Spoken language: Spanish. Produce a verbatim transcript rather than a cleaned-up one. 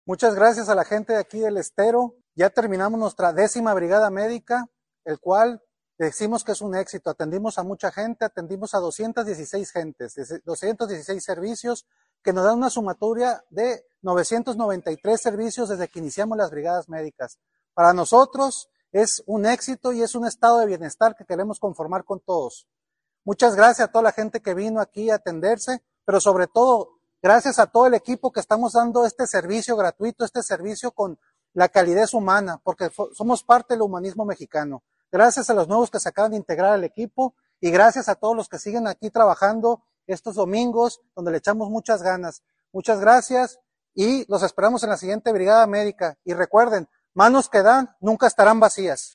Muchas gracias a la gente de aquí del Estero. Ya terminamos nuestra décima brigada médica, el cual decimos que es un éxito. Atendimos a mucha gente, atendimos a doscientas dieciséis gentes, doscientos dieciséis servicios, que nos dan una sumatoria de novecientos noventa y tres servicios desde que iniciamos las brigadas médicas. Para nosotros es un éxito y es un estado de bienestar que queremos conformar con todos. Muchas gracias a toda la gente que vino aquí a atenderse, pero sobre todo, gracias a todo el equipo que estamos dando este servicio gratuito, este servicio con la calidez humana, porque somos parte del humanismo mexicano. Gracias a los nuevos que se acaban de integrar al equipo y gracias a todos los que siguen aquí trabajando estos domingos, donde le echamos muchas ganas. Muchas gracias y los esperamos en la siguiente brigada médica. Y recuerden, manos que dan nunca estarán vacías.